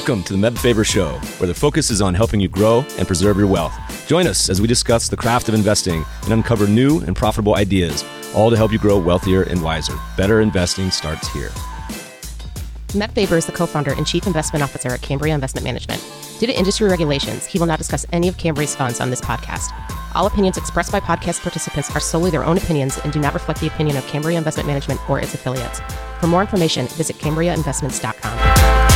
Welcome to the Meb Faber Show, where the focus is on helping you grow and preserve your wealth. Join us as we discuss the craft of investing and uncover new and profitable ideas, all to help you grow wealthier and wiser. Better investing starts here. Meb Faber is the co-founder and chief investment officer at Cambria Investment Management. Due to industry regulations, he will not discuss any of Cambria's funds on this podcast. All opinions expressed by podcast participants are solely their own opinions and do not reflect the opinion of Cambria Investment Management or its affiliates. For more information, visit CambriaInvestments.com.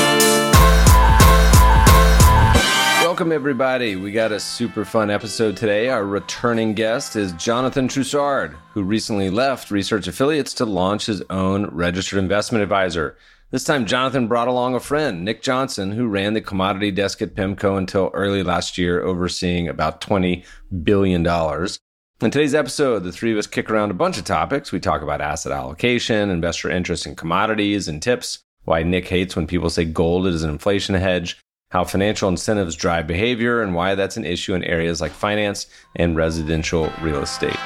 Welcome, everybody. We got a super fun episode today. Our returning guest is Jonathan Troussard, who recently left Research Affiliates to launch his own registered investment advisor. This time, Jonathan brought along a friend, Nick Johnson, who ran the commodity desk at PIMCO until early last year, overseeing about $20 billion. In today's episode, the three of us kick around a bunch of topics. We talk about asset allocation, investor interest in commodities, and tips, why Nick hates when people say gold is an inflation hedge, how financial incentives drive behavior, and why that's an issue in areas like finance and residential real estate.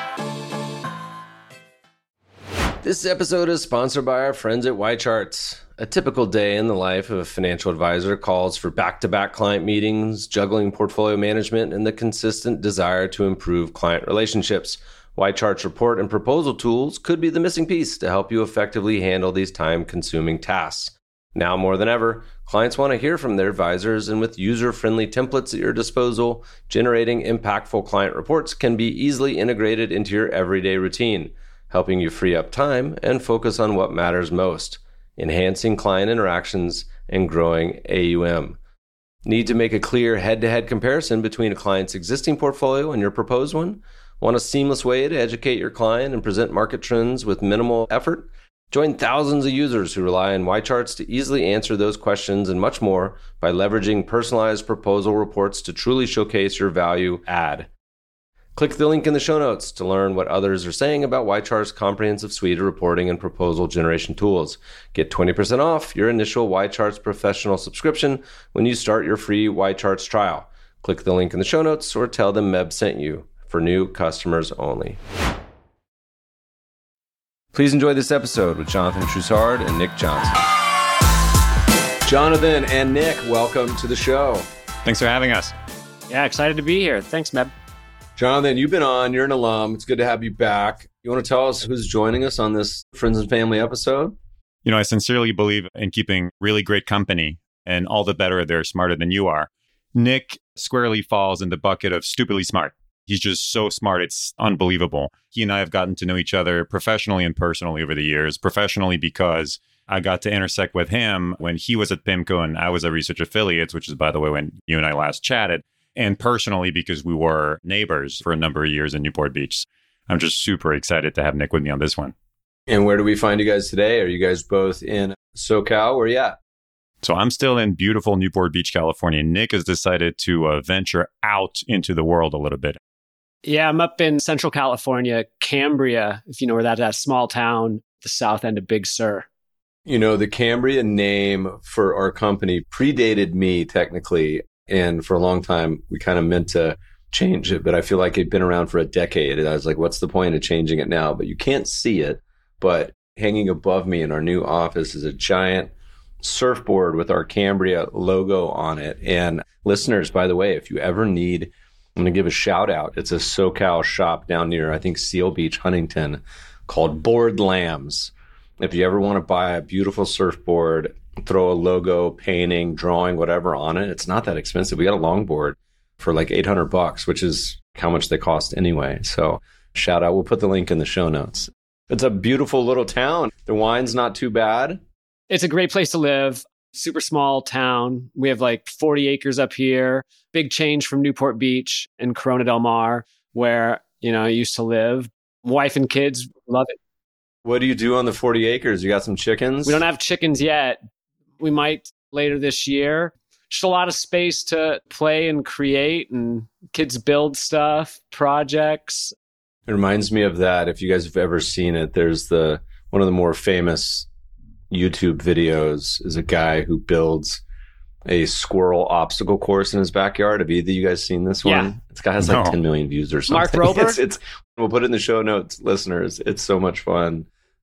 This episode is sponsored by our friends at YCharts. A typical day in the life of a financial advisor calls for back-to-back client meetings, juggling portfolio management, and the consistent desire to improve client relationships. YCharts report and proposal tools could be the missing piece to help you effectively handle these time-consuming tasks. Now more than ever, clients want to hear from their advisors, and with user-friendly templates at your disposal, generating impactful client reports can be easily integrated into your everyday routine, helping you free up time and focus on what matters most, enhancing client interactions and growing AUM. Need to make a clear head-to-head comparison between a client's existing portfolio and your proposed one? Want a seamless way to educate your client and present market trends with minimal effort? Join thousands of users who rely on YCharts to easily answer those questions and much more by leveraging personalized proposal reports to truly showcase your value add. Click the link in the show notes to learn what others are saying about YCharts' comprehensive suite of reporting and proposal generation tools. Get 20% off your initial YCharts professional subscription when you start your free YCharts trial. Click the link in the show notes or tell them Meb sent you, for new customers only. Please enjoy this episode with Jonathan Troussard and Nick Johnson. Jonathan and Nick, welcome to the show. Thanks for having us. Yeah, excited to be here. Thanks, Meb. Jonathan, you've been on. You're an alum. It's good to have you back. You want to tell us who's joining us on this Friends and Family episode? You know, I sincerely believe in keeping really great company, and all the better they're smarter than you are. Nick squarely falls in the bucket of stupidly smart. He's just so smart, it's unbelievable. He and I have gotten to know each other professionally and personally over the years. Professionally because I got to intersect with him when he was at PIMCO and I was at Research Affiliates, which is, by the way, when you and I last chatted. And personally because we were neighbors for a number of years in Newport Beach. I'm just super excited to have Nick with me on this one. And where do we find you guys today? Are you guys both in SoCal? Where are you at? So I'm still in beautiful Newport Beach, California. Nick has decided to venture out into the world a little bit. Yeah, I'm up in Central California, Cambria, if you know where that is, a small town, the south end of Big Sur. You know, the Cambria name for our company predated me technically. And for a long time, we kind of meant to change it, but I feel like it'd been around for a decade. And I was like, what's the point of changing it now? But you can't see it. But hanging above me in our new office is a giant surfboard with our Cambria logo on it. And listeners, by the way, if you ever need, I'm going to give a shout out. It's a SoCal shop down near, I think, Seal Beach, Huntington, called Board Lambs. If you ever want to buy a beautiful surfboard, throw a logo, painting, drawing, whatever on it, it's not that expensive. We got a longboard for like $800, which is how much they cost anyway. So shout out. We'll put the link in the show notes. It's a beautiful little town. The wine's not too bad. It's a great place to live. Super small town. We have like 40 acres up here. Big change from Newport Beach and Corona Del Mar, where, I used to live. Wife and kids love it. What do you do on the 40 acres? You got some chickens? We don't have chickens yet. We might later this year. Just a lot of space to play and create, and kids build stuff, projects. It reminds me of that. If you guys have ever seen it, there's one of the more famous YouTube videos is a guy who builds a squirrel obstacle course in his backyard. Have either of you guys seen this one? Yeah. This guy has like 10 million views or something. Mark Rober? We'll put it in the show notes, listeners. It's so much fun.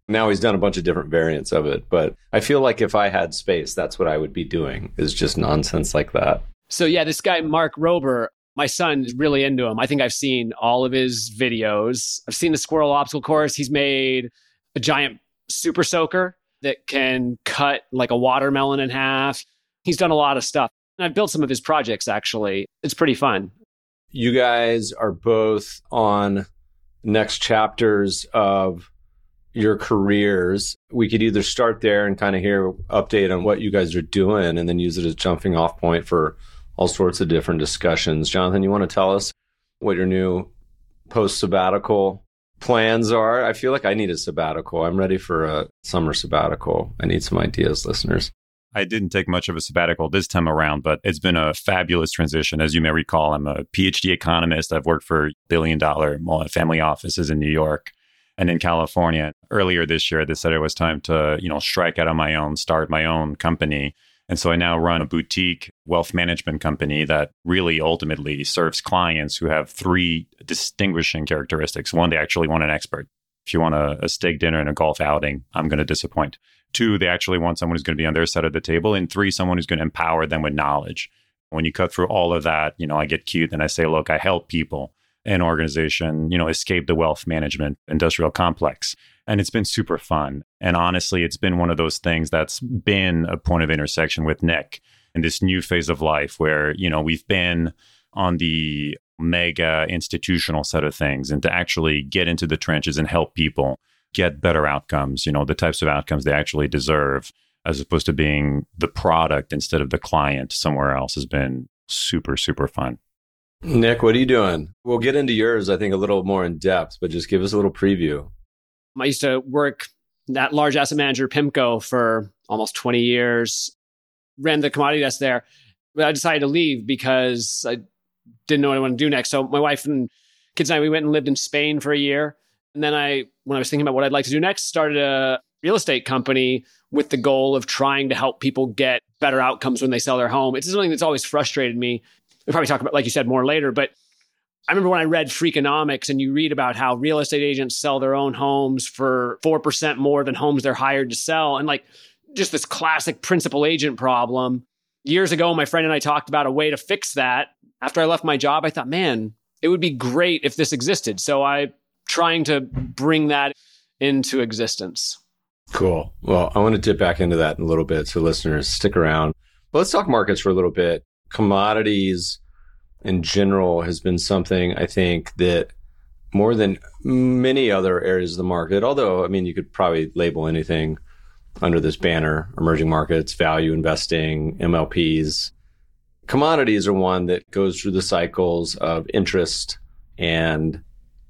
Now he's done a bunch of different variants of it. But I feel like if I had space, that's what I would be doing, is just nonsense like that. So yeah, this guy, Mark Rober, my son is really into him. I think I've seen all of his videos. I've seen the squirrel obstacle course. He's made a giant super soaker that can cut like a watermelon in half. He's done a lot of stuff. And I've built some of his projects, actually. It's pretty fun. You guys are both on next chapters of your careers. We could either start there and kind of hear update on what you guys are doing and then use it as jumping off point for all sorts of different discussions. Jonathan, you want to tell us what your new post-sabbatical plans are? I feel like I need a sabbatical. I'm ready for a summer sabbatical. I need some ideas, listeners. I didn't take much of a sabbatical this time around, but it's been a fabulous transition. As you may recall, I'm a PhD economist. I've worked for billion-dollar family offices in New York and in California. Earlier this year, I decided it was time to, strike out on my own, start my own company. And so I now run a boutique wealth management company that really ultimately serves clients who have three distinguishing characteristics. One, they actually want an expert. If you want a steak dinner and a golf outing, I'm going to disappoint. Two, they actually want someone who's going to be on their side of the table. And three, someone who's going to empower them with knowledge. When you cut through all of that, I get cute and I say, look, I help people and organization, escape the wealth management industrial complex. And it's been super fun. And honestly, it's been one of those things that's been a point of intersection with Nick in this new phase of life where, we've been on the mega institutional side of things, and to actually get into the trenches and help people get better outcomes, the types of outcomes they actually deserve, as opposed to being the product instead of the client somewhere else, has been super, super fun. Nick, what are you doing? We'll get into yours, I think, a little more in depth, but just give us a little preview. I used to work that large asset manager, PIMCO, for almost 20 years, ran the commodity desk there. But I decided to leave because I didn't know what I wanted to do next. So my wife and kids and I, we went and lived in Spain for a year. And then when I was thinking about what I'd like to do next, started a real estate company with the goal of trying to help people get better outcomes when they sell their home. It's something that's always frustrated me. We'll probably talk about, like you said, more later, but I remember when I read Freakonomics and you read about how real estate agents sell their own homes for 4% more than homes they're hired to sell. And like just this classic principal agent problem. Years ago, my friend and I talked about a way to fix that. After I left my job, I thought, man, it would be great if this existed. So I'm trying to bring that into existence. Cool. Well, I want to dip back into that in a little bit. So listeners, stick around. But let's talk markets for a little bit. Commodities in general has been something, I think, that more than many other areas of the market, although, you could probably label anything under this banner, emerging markets, value investing, MLPs. Commodities are one that goes through the cycles of interest and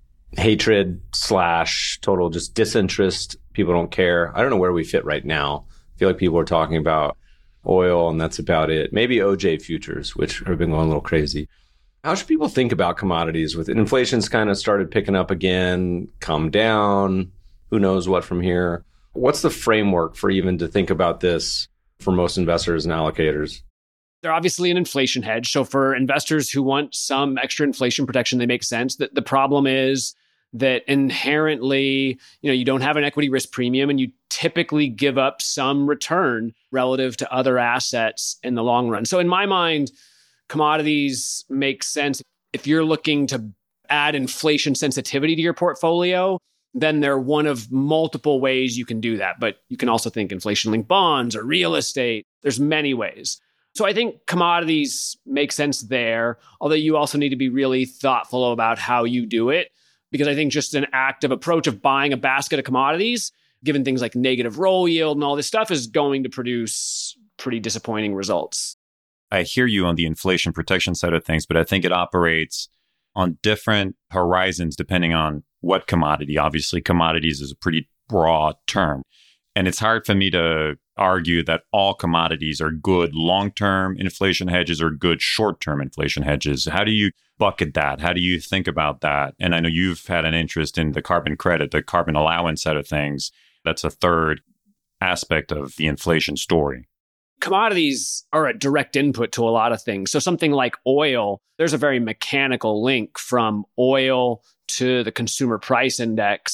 hatred / total just disinterest. People don't care. I don't know where we fit right now. I feel like people are talking about oil and that's about it. Maybe OJ futures, which have been going a little crazy. How should people think about commodities with it? Inflation's kind of started picking up again, calm down, who knows what from here? What's the framework for even to think about this for most investors and allocators? They're obviously an inflation hedge. So for investors who want some extra inflation protection, they make sense. The problem is that inherently, you don't have an equity risk premium and you typically give up some return relative to other assets in the long run. So in my mind, commodities make sense. If you're looking to add inflation sensitivity to your portfolio, then they're one of multiple ways you can do that. But you can also think inflation-linked bonds or real estate. There's many ways. So I think commodities make sense there, although you also need to be really thoughtful about how you do it. Because I think just an active approach of buying a basket of commodities, given things like negative roll yield and all this stuff, is going to produce pretty disappointing results. I hear you on the inflation protection side of things, but I think it operates on different horizons depending on what commodity. Obviously, commodities is a pretty broad term. And it's hard for me to argue that all commodities are good long-term inflation hedges or good short-term inflation hedges. How do you bucket that? How do you think about that? And I know you've had an interest in the carbon credit, the carbon allowance side of things. That's a third aspect of the inflation story. Commodities are a direct input to a lot of things. So something like oil, there's a very mechanical link from oil to the consumer price index,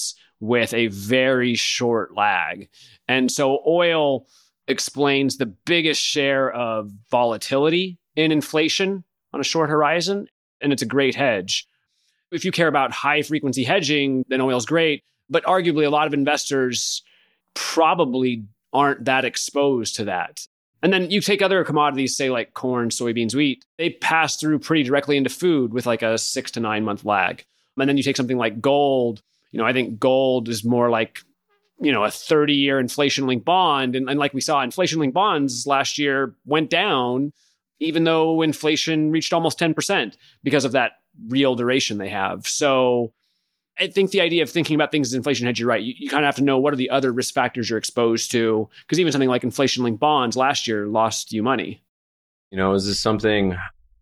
with a very short lag. And so oil explains the biggest share of volatility in inflation on a short horizon, and it's a great hedge. If you care about high frequency hedging, then oil's great, but arguably a lot of investors probably aren't that exposed to that. And then you take other commodities, say like corn, soybeans, wheat, they pass through pretty directly into food with like a 6 to 9 month lag. And then you take something like gold, I think gold is more like, a 30-year inflation-linked bond. And like we saw, inflation-linked bonds last year went down, even though inflation reached almost 10% because of that real duration they have. So I think the idea of thinking about things as inflation hedge, you're right. You kind of have to know what are the other risk factors you're exposed to, because even something like inflation-linked bonds last year lost you money. Is this something,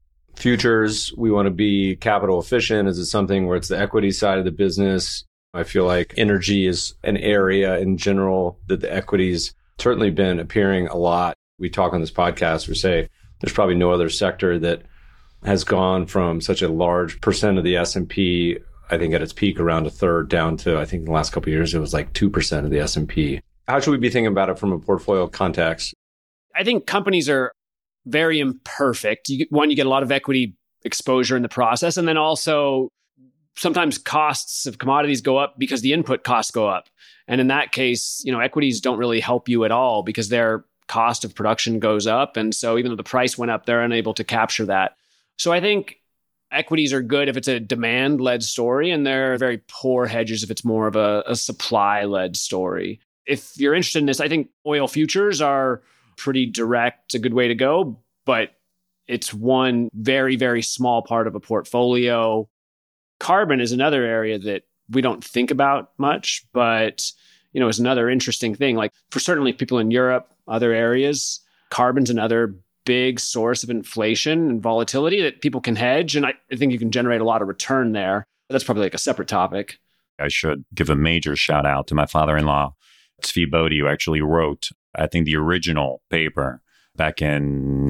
futures, we want to be capital efficient? Is it something where it's the equity side of the business? I feel like energy is an area in general that the equities certainly been appearing a lot. We talk on this podcast, we say there's probably no other sector that has gone from such a large percent of the S&P, I think at its peak around a third, down to, I think in the last couple of years, it was like 2% of the S&P. How should we be thinking about it from a portfolio context? I think companies are very imperfect. You get a lot of equity exposure in the process. And then also sometimes costs of commodities go up because the input costs go up. And in that case, equities don't really help you at all because their cost of production goes up. And so even though the price went up, they're unable to capture that. So I think equities are good if it's a demand-led story, and they're very poor hedges if it's more of a supply-led story. If you're interested in this, I think oil futures are pretty direct, a good way to go, but it's one very, very small part of a portfolio. Carbon is another area that we don't think about much, but is another interesting thing. Like for certainly people in Europe, other areas, carbon's another big source of inflation and volatility that people can hedge. And I think you can generate a lot of return there. That's probably like a separate topic. I should give a major shout out to my father-in-law, Tzvi Bodie, who actually wrote, I think, the original paper back in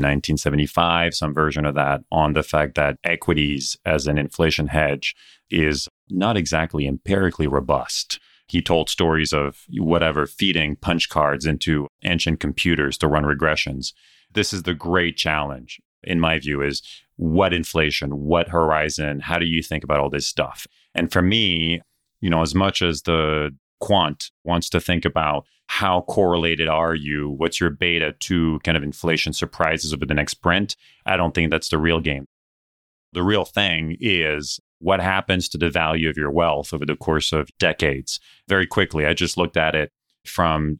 1975, some version of that, on the fact that equities as an inflation hedge is not exactly empirically robust. He told stories of feeding punch cards into ancient computers to run regressions. This is the great challenge, in my view, is what inflation, what horizon, how do you think about all this stuff? And for me, as much as the quant wants to think about how correlated are you, what's your beta to kind of inflation surprises over the next sprint, I don't think that's the real game. The real thing is what happens to the value of your wealth over the course of decades. Very quickly, I just looked at it from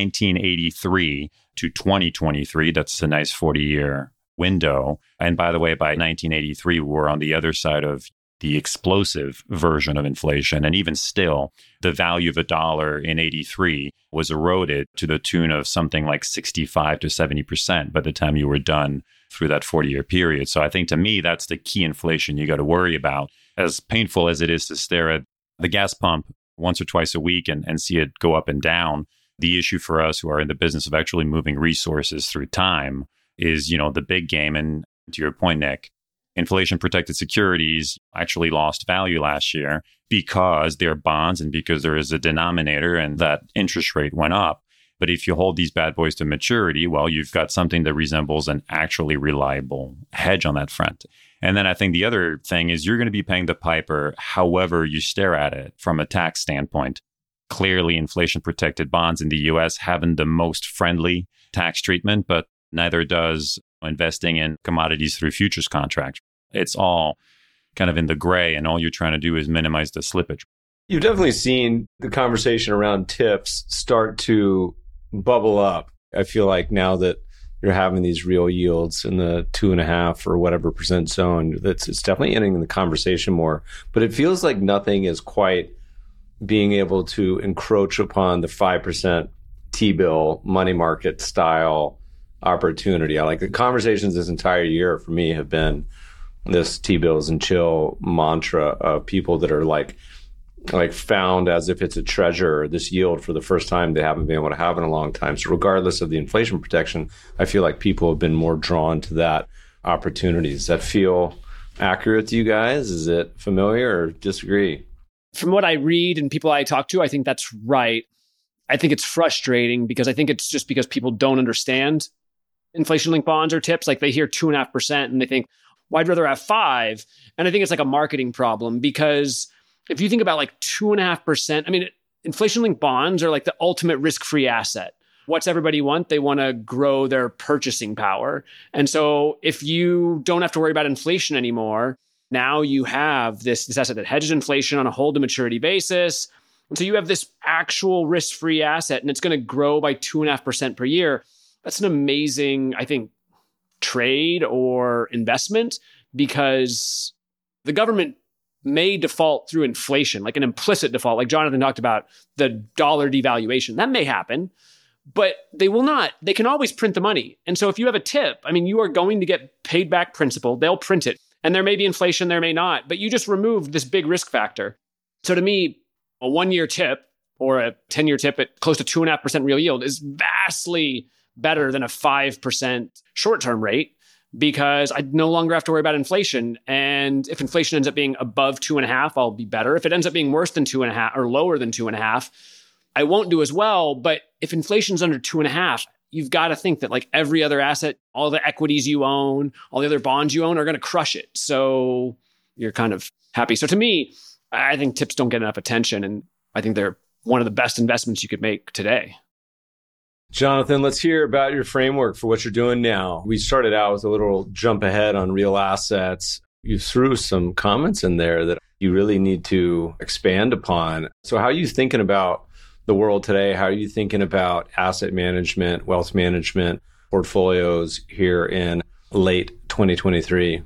1983 to 2023. That's a nice 40-year window. And by the way, by 1983, we're on the other side of the explosive version of inflation. And even still, the value of a dollar in 83 was eroded to the tune of something like 65 to 70% by the time you were done through that 40-year period. So I think to me, that's the key inflation you got to worry about. As painful as it is to stare at the gas pump once or twice a week and see it go up and down, the issue for us who are in the business of actually moving resources through time is, the big game. And to your point, Nick, inflation-protected securities actually lost value last year because they're bonds and because there is a denominator and that interest rate went up. But if you hold these bad boys to maturity, well, you've got something that resembles an actually reliable hedge on that front. And then I think the other thing is you're going to be paying the piper however you stare at it from a tax standpoint. Clearly, inflation-protected bonds in the U.S. haven't the most friendly tax treatment, but neither does investing in commodities through futures contracts. It's all kind of in the gray, and all you're trying to do is minimize the slippage. You've definitely seen the conversation around tips start to bubble up. I feel like now that you're having these real yields in the 2.5 or whatever percent zone, it's definitely entering the conversation more. But it feels like nothing is quite being able to encroach upon the 5% T-bill money market style opportunity. I like the conversations this entire year for me have been this T-bills and chill mantra of people that are like found as if it's a treasure, this yield for the first time they haven't been able to have in a long time. So regardless of the inflation protection, I feel like people have been more drawn to that opportunity. Does that feel accurate to you guys? Is it familiar or disagree? From what I read and people I talk to, I think that's right. I think it's frustrating because I think it's just because people don't understand inflation-linked bonds or TIPS. Like they hear 2.5% and they think, well, I'd rather have 5. And I think it's like a marketing problem because if you think about like 2.5%, I mean, inflation-linked bonds are like the ultimate risk-free asset. What's everybody want? They want to grow their purchasing power. And so if you don't have to worry about inflation anymore, now you have this asset that hedges inflation on a hold to maturity basis. And so you have this actual risk-free asset and it's going to grow by 2.5% per year. That's an amazing, I think, trade or investment because the government may default through inflation, like an implicit default, like Jonathan talked about, the dollar devaluation. That may happen, but they will not. They can always print the money. And so if you have a tip, I mean, you are going to get paid back principal. They'll print it. And there may be inflation, there may not, but you just removed this big risk factor. So to me, a 1-year tip or a 10-year tip at close to 2.5% real yield is vastly better than a 5% short-term rate because I no longer have to worry about inflation. And if inflation ends up being above 2.5, I'll be better. If it ends up being worse than 2.5 or lower than 2.5, I won't do as well. But if inflation's under 2.5, you've got to think that like every other asset, all the equities you own, all the other bonds you own are going to crush it. So you're kind of happy. So to me, I think tips don't get enough attention. And I think they're one of the best investments you could make today. Jonathan, let's hear about your framework for what you're doing now. We started out with a little jump ahead on real assets. You threw some comments in there that you really need to expand upon. So how are you thinking about the world today? How are you thinking about asset management, wealth management, portfolios here in late 2023?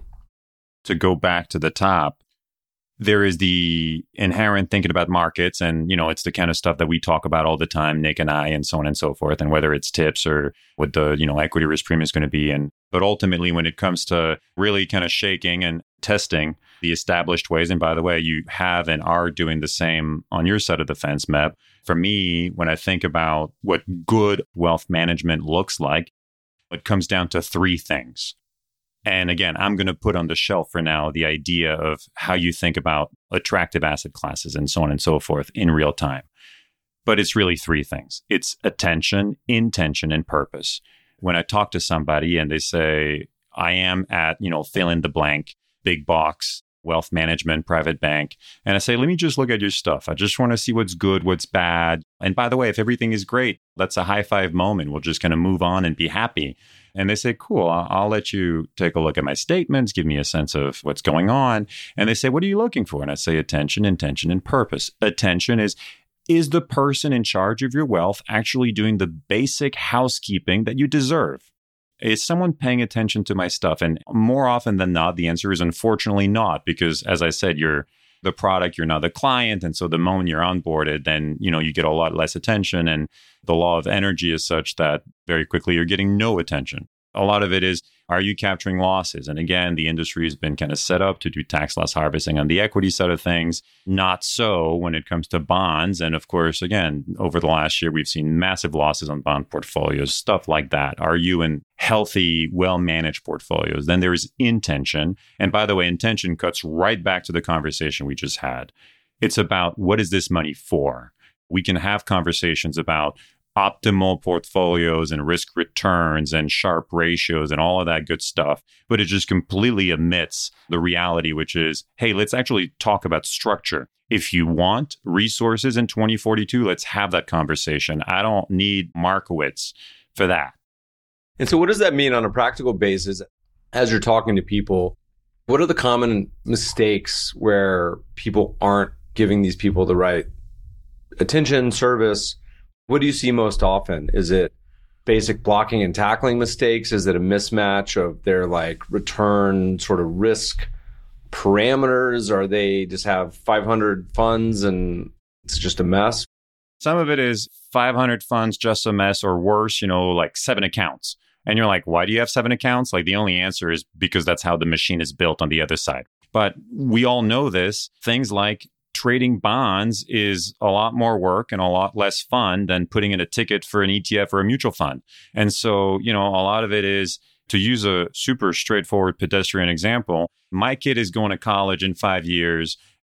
To go back to the top, there is the inherent thinking about markets and, it's the kind of stuff that we talk about all the time, Nick and I, and so on and so forth, and whether it's tips or what the, equity risk premium is going to be. But ultimately, when it comes to really kind of shaking and testing the established ways, and by the way, you have and are doing the same on your side of the fence, Meb. For me, when I think about what good wealth management looks like, it comes down to 3 things. And again, I'm going to put on the shelf for now the idea of how you think about attractive asset classes and so on and so forth in real time. But it's really 3 things. It's attention, intention, and purpose. When I talk to somebody and they say, I am at, fill in the blank, big box, wealth management, private bank. And I say, let me just look at your stuff. I just want to see what's good, what's bad. And by the way, if everything is great, that's a high five moment. We'll just kind of move on and be happy. And they say, cool, I'll let you take a look at my statements, give me a sense of what's going on. And they say, what are you looking for? And I say, attention, intention, and purpose. Attention is the person in charge of your wealth actually doing the basic housekeeping that you deserve? Is someone paying attention to my stuff? And more often than not, the answer is unfortunately not, because as I said, you're the product, you're not the client. And so the moment you're onboarded, then, you get a lot less attention. And the law of energy is such that very quickly you're getting no attention. A lot of it is, are you capturing losses? And again, the industry has been kind of set up to do tax loss harvesting on the equity side of things. Not so when it comes to bonds. And of course, again, over the last year, we've seen massive losses on bond portfolios, stuff like that. Are you in healthy, well-managed portfolios? Then there is intention. And by the way, intention cuts right back to the conversation we just had. It's about, what is this money for? We can have conversations about optimal portfolios and risk returns and Sharpe ratios and all of that good stuff. But it just completely omits the reality, which is, hey, let's actually talk about structure. If you want resources in 2042, let's have that conversation. I don't need Markowitz for that. And so what does that mean on a practical basis as you're talking to people? What are the common mistakes where people aren't giving these people the right attention, service? What do you see most often? Is it basic blocking and tackling mistakes? Is it a mismatch of their return sort of risk parameters? Or they just have 500 funds and it's just a mess? Some of it is 500 funds, just a mess, or worse, 7 accounts. And you're like, why do you have 7 accounts? The only answer is because that's how the machine is built on the other side. But we all know this. Things like trading bonds is a lot more work and a lot less fun than putting in a ticket for an ETF or a mutual fund. And so, a lot of it is, to use a super straightforward pedestrian example, my kid is going to college in 5 years.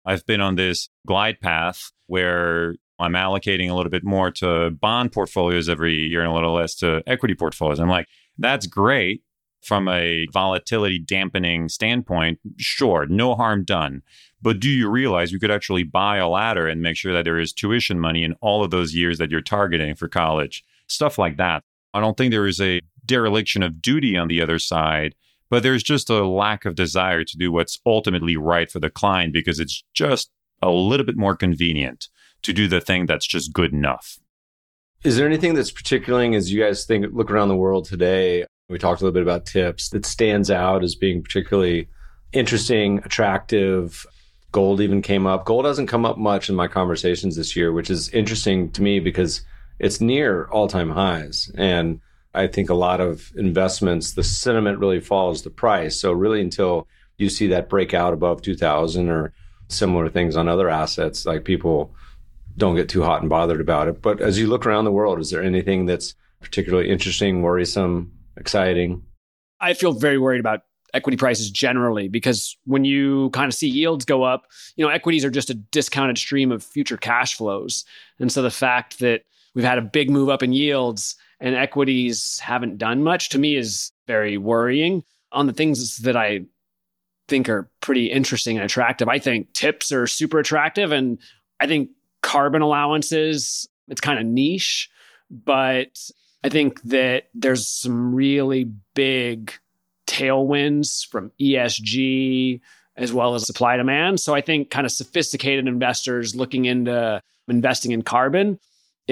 I've been on this glide path where I'm allocating a little bit more to bond portfolios every year and a little less to equity portfolios. I'm like, that's great from a volatility dampening standpoint. Sure, no harm done. But do you realize you could actually buy a ladder and make sure that there is tuition money in all of those years that you're targeting for college? Stuff like that. I don't think there is a dereliction of duty on the other side, but there's just a lack of desire to do what's ultimately right for the client because it's just a little bit more convenient to do the thing that's just good enough. Is there anything that's particularly, as you guys look around the world today, we talked a little bit about tips, that stands out as being particularly interesting, attractive? Gold even came up. Gold hasn't come up much in my conversations this year, which is interesting to me because it's near all-time highs. And I think a lot of investments, the sentiment really follows the price. So really until you see that breakout above 2000 or similar things on other assets, like people don't get too hot and bothered about it. But as you look around the world, is there anything that's particularly interesting, worrisome, exciting? I feel very worried about equity prices generally, because when you kind of see yields go up, equities are just a discounted stream of future cash flows. And so the fact that we've had a big move up in yields and equities haven't done much, to me is very worrying. On the things that I think are pretty interesting and attractive, I think tips are super attractive. And I think carbon allowances, it's kind of niche, but I think that there's some really big tailwinds from ESG as well as supply demand. So I think kind of sophisticated investors looking into investing in carbon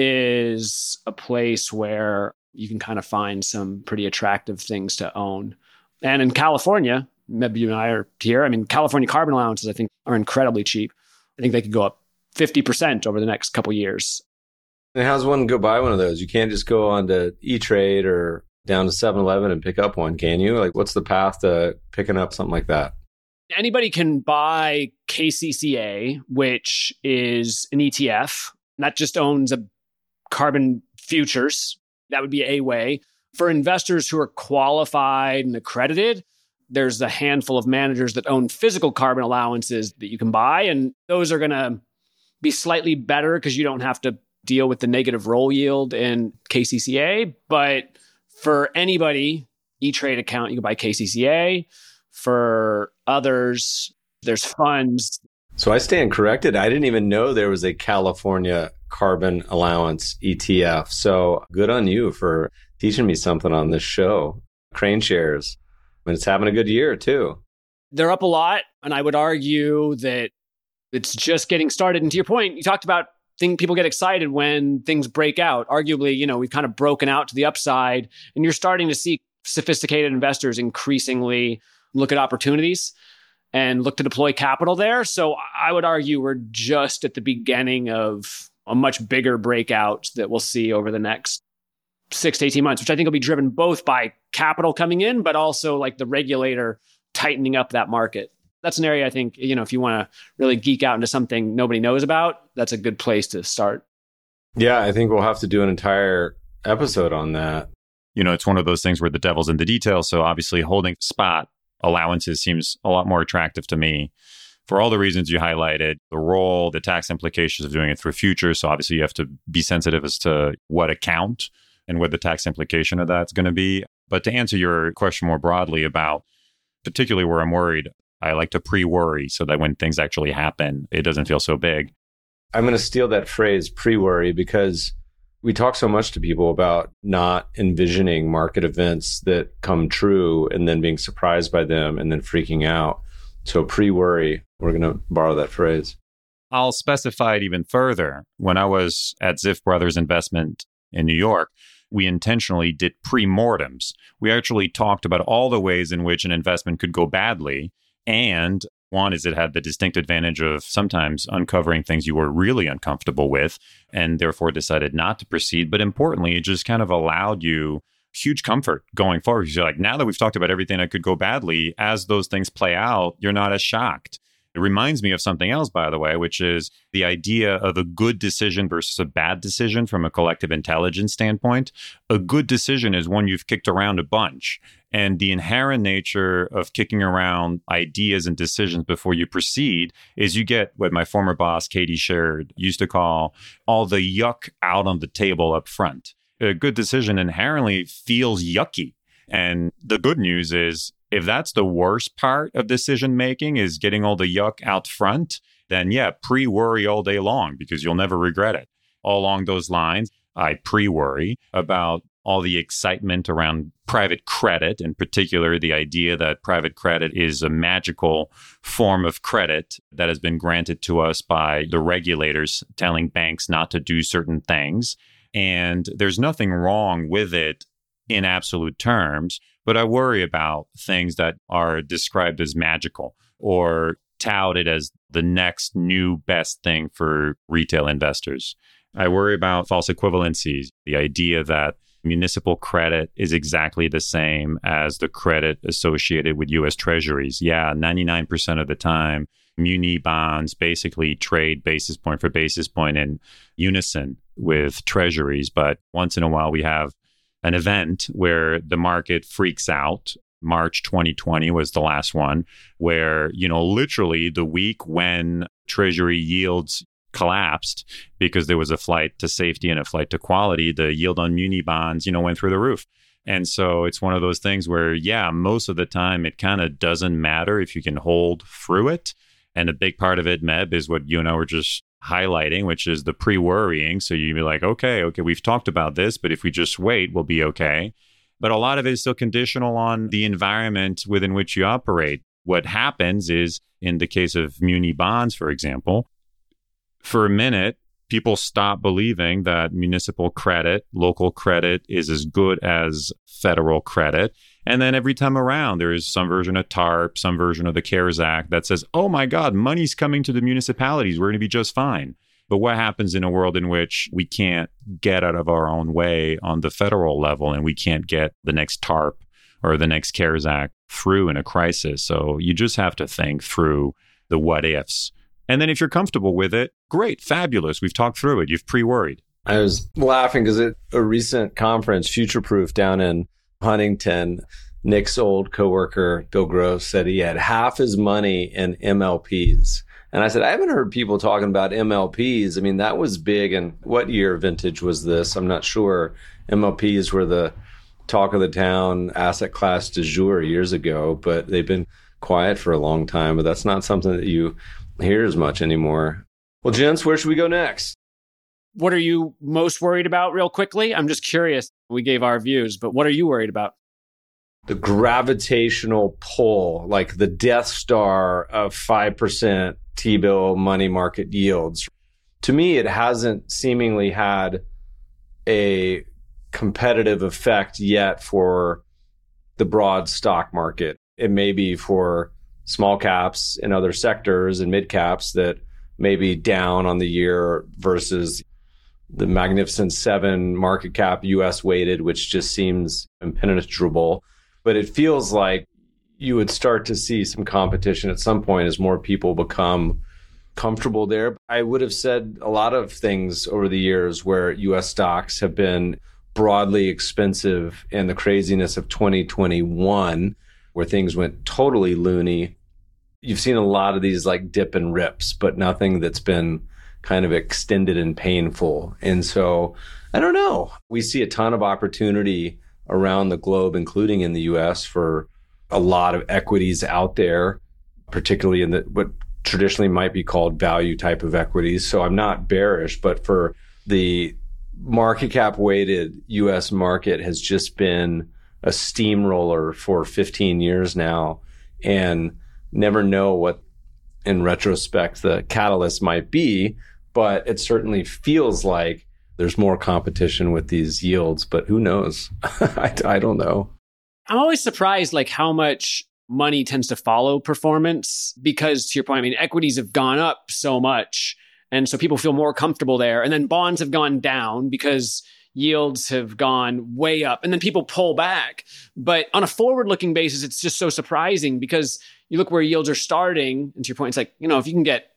is a place where you can kind of find some pretty attractive things to own. And in California, maybe you and I are here. I mean, California carbon allowances, I think, are incredibly cheap. I think they could go up 50% over the next couple of years. And how's one go buy one of those? You can't just go on to E-Trade or down to 7-Eleven and pick up one, can you? Like, what's the path to picking up something like that? Anybody can buy KCCA, which is an ETF that just owns a carbon futures. That would be a way. For investors who are qualified and accredited, there's a handful of managers that own physical carbon allowances that you can buy. And those are going to be slightly better because you don't have to deal with the negative roll yield in KCCA. But for anybody, E-Trade account, you can buy KCCA. For others, there's funds. So I stand corrected. I didn't even know there was a California carbon allowance ETF. So good on you for teaching me something on this show. Crane shares. And it's having a good year too. They're up a lot. And I would argue that it's just getting started. And to your point, you talked about people get excited when things break out. Arguably, we've kind of broken out to the upside, and you're starting to see sophisticated investors increasingly look at opportunities and look to deploy capital there. So I would argue we're just at the beginning of a much bigger breakout that we'll see over the next 6 to 18 months, which I think will be driven both by capital coming in, but also like the regulator tightening up that market. That's an area I think, if you want to really geek out into something nobody knows about, that's a good place to start. Yeah, I think we'll have to do an entire episode on that. It's one of those things where the devil's in the details. So obviously holding spot allowances seems a lot more attractive to me for all the reasons you highlighted, the role, the tax implications of doing it through futures. So obviously you have to be sensitive as to what account and what the tax implication of that's going to be. But to answer your question more broadly about particularly where I'm worried, I like to pre-worry so that when things actually happen, it doesn't feel so big. I'm going to steal that phrase, pre-worry, because we talk so much to people about not envisioning market events that come true and then being surprised by them and then freaking out. So pre-worry, we're going to borrow that phrase. I'll specify it even further. When I was at Ziff Brothers Investment in New York, we intentionally did pre-mortems. We actually talked about all the ways in which an investment could go badly. And one is it had the distinct advantage of sometimes uncovering things you were really uncomfortable with and therefore decided not to proceed. But importantly, it just kind of allowed you huge comfort going forward. You're like, now that we've talked about everything that could go badly, as those things play out, you're not as shocked. It reminds me of something else, by the way, which is the idea of a good decision versus a bad decision from a collective intelligence standpoint. A good decision is one you've kicked around a bunch. And the inherent nature of kicking around ideas and decisions before you proceed is you get what my former boss, Katie Sherrod, used to call all the yuck out on the table up front. A good decision inherently feels yucky. And the good news is, if that's the worst part of decision making is getting all the yuck out front, then yeah, pre-worry all day long because you'll never regret it. All along those lines, I pre-worry about all the excitement around private credit, in particular, the idea that private credit is a magical form of credit that has been granted to us by the regulators telling banks not to do certain things. And there's nothing wrong with it in absolute terms, but I worry about things that are described as magical or touted as the next new best thing for retail investors. I worry about false equivalencies, the idea that municipal credit is exactly the same as the credit associated with U.S. Treasuries. Yeah, 99% of the time, muni bonds basically trade basis point for basis point in unison with Treasuries. But once in a while, we have an event where the market freaks out. March 2020 was the last one where, literally the week when Treasury yields collapsed because there was a flight to safety and a flight to quality, the yield on muni bonds, went through the roof. And so it's one of those things where, yeah, most of the time it kind of doesn't matter if you can hold through it. And a big part of it, Meb, is what you and I were just highlighting, which is the pre-worrying. So you'd be like, okay, we've talked about this, but if we just wait, we'll be okay. But a lot of it is still conditional on the environment within which you operate. What happens is, in the case of muni bonds, for example, for a minute, people stop believing that municipal credit, local credit is as good as federal credit. And then every time around, there is some version of TARP, some version of the CARES Act that says, oh my God, money's coming to the municipalities. We're going to be just fine. But what happens in a world in which we can't get out of our own way on the federal level and we can't get the next TARP or the next CARES Act through in a crisis? So you just have to think through the what ifs. And then if you're comfortable with it, great, fabulous. We've talked through it. You've pre-worried. I was laughing because at a recent conference, Future Proof down in Huntington, Nick's old coworker, Bill Gross, said he had half his money in MLPs. And I said, I haven't heard people talking about MLPs. I mean, that was big. And what year vintage was this? I'm not sure. MLPs were the talk of the town asset class du jour years ago, but they've been quiet for a long time. But that's not something that you hear as much anymore. Well, gents, where should we go next? What are you most worried about real quickly? I'm just curious. We gave our views, but what are you worried about? The gravitational pull, like the Death Star of 5% T-bill money market yields. To me, it hasn't seemingly had a competitive effect yet for the broad stock market. It may be for small caps in other sectors and mid caps that may be down on the year versus the Magnificent Seven market cap US weighted, which just seems impenetrable. But it feels like you would start to see some competition at some point as more people become comfortable there. I would have said a lot of things over the years where US stocks have been broadly expensive, and the craziness of 2021 where things went totally loony. You've seen a lot of these like dip and rips, but nothing that's been kind of extended and painful. And so I don't know. We see a ton of opportunity around the globe, including in the US, for a lot of equities out there, particularly in what traditionally might be called value type of equities. So I'm not bearish, but for the market cap weighted US market has just been a steamroller for 15 years now, and never know what, in retrospect, the catalyst might be, but it certainly feels like there's more competition with these yields, but who knows? I don't know. I'm always surprised like how much money tends to follow performance because, to your point, I mean, equities have gone up so much. And so people feel more comfortable there. And then bonds have gone down because yields have gone way up. And then people pull back. But on a forward-looking basis, it's just so surprising because you look where yields are starting, and to your point, it's like, if you can get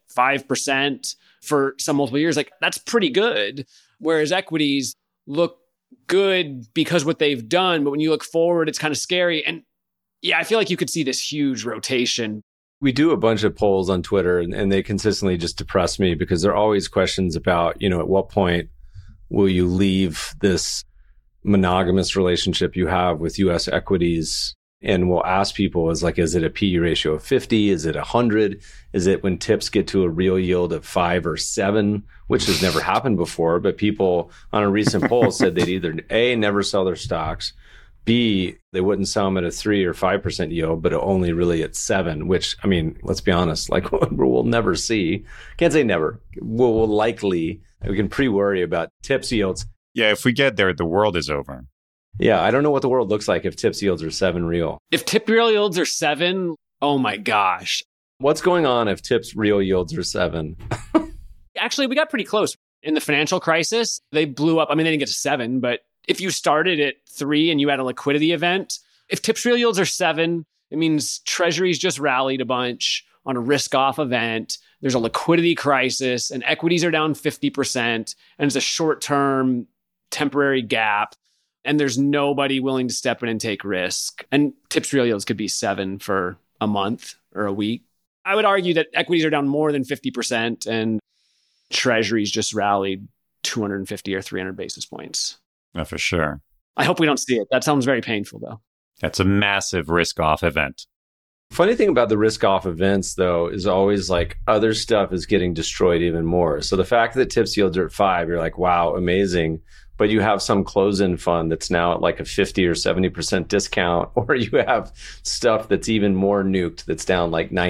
5% for some multiple years, like that's pretty good. Whereas equities look good because what they've done, but when you look forward, it's kind of scary. And yeah, I feel like you could see this huge rotation. We do a bunch of polls on Twitter, and they consistently just depress me because there are always questions about, at what point will you leave this monogamous relationship you have with US equities? And we'll ask people is it a PE ratio of 50? Is it 100? Is it when tips get to a real yield of 5 or 7, which has never happened before? But people on a recent poll said they'd either A, never sell their stocks, B, they wouldn't sell them at a 3 or 5% yield, but only really at 7, which, I mean, let's be honest, we'll never see. Can't say never. We'll likely, we can pre-worry about tips yields. Yeah, if we get there, the world is over. Yeah, I don't know what the world looks like if tips yields are 7 real. If tip real yields are 7, oh my gosh. What's going on if tips real yields are 7? Actually, we got pretty close. In the financial crisis, they blew up. I mean, they didn't get to 7, but if you started at 3 and you had a liquidity event, if tips real yields are 7, it means treasuries just rallied a bunch on a risk-off event. There's a liquidity crisis and equities are down 50%, and it's a short-term temporary gap. And there's nobody willing to step in and take risk. And tips real yields could be 7 for a month or a week. I would argue that equities are down more than 50% and treasuries just rallied 250 or 300 basis points. Oh, for sure. I hope we don't see it. That sounds very painful, though. That's a massive risk-off event. Funny thing about the risk-off events, though, is always other stuff is getting destroyed even more. So the fact that tips yields are at 5, you're like, wow, amazing. But you have some close-in fund that's now at a 50 or 70% discount, or you have stuff that's even more nuked that's down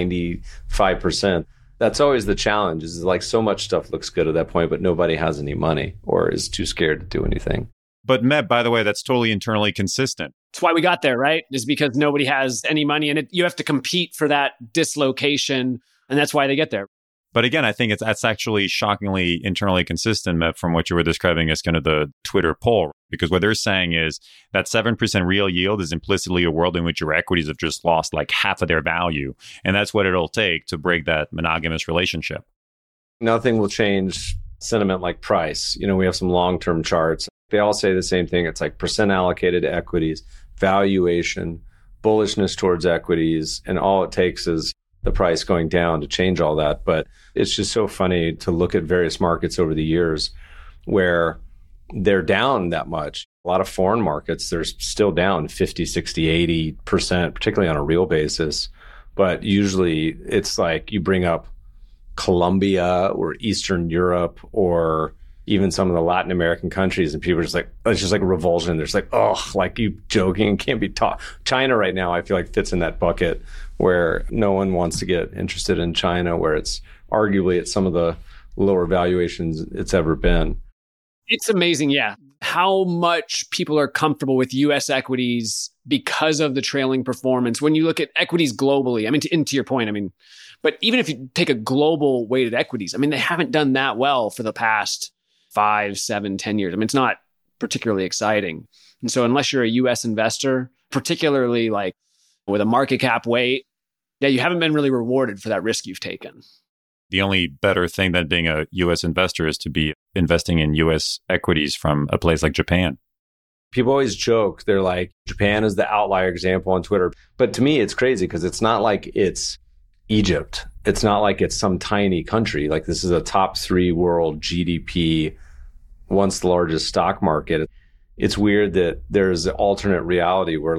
95%. That's always the challenge is so much stuff looks good at that point, but nobody has any money or is too scared to do anything. But Meb, by the way, that's totally internally consistent. That's why we got there, right? Is because nobody has any money and you have to compete for that dislocation. And that's why they get there. But again, I think that's actually shockingly internally consistent, Meb, from what you were describing as kind of the Twitter poll. Because what they're saying is that 7% real yield is implicitly a world in which your equities have just lost half of their value. And that's what it'll take to break that monogamous relationship. Nothing will change sentiment like price. We have some long-term charts. They all say the same thing. It's percent allocated to equities, valuation, bullishness towards equities. And all it takes is the price going down to change all that. But it's just so funny to look at various markets over the years where they're down that much. A lot of foreign markets, they're still down 50, 60, 80%, particularly on a real basis. But usually it's you bring up Colombia or Eastern Europe or even some of the Latin American countries, and people are just it's just revulsion. There's you joking, can't be taught. China right now, I feel fits in that bucket where no one wants to get interested in China, where it's arguably at some of the lower valuations it's ever been. It's amazing, yeah, how much people are comfortable with U.S. equities because of the trailing performance. When you look at equities globally, to your point, but even if you take a global weighted equities, they haven't done that well for the past 5, 7, 10 years. It's not particularly exciting. And so unless you're a U.S. investor, particularly with a market cap weight, yeah, you haven't been really rewarded for that risk you've taken. The only better thing than being a U.S. investor is to be investing in U.S. equities from a place like Japan. People always joke. They're Japan is the outlier example on Twitter. But to me, it's crazy because it's not it's Egypt. It's not it's some tiny country. This is a top 3 world GDP, once the largest stock market. It's weird that there's an alternate reality where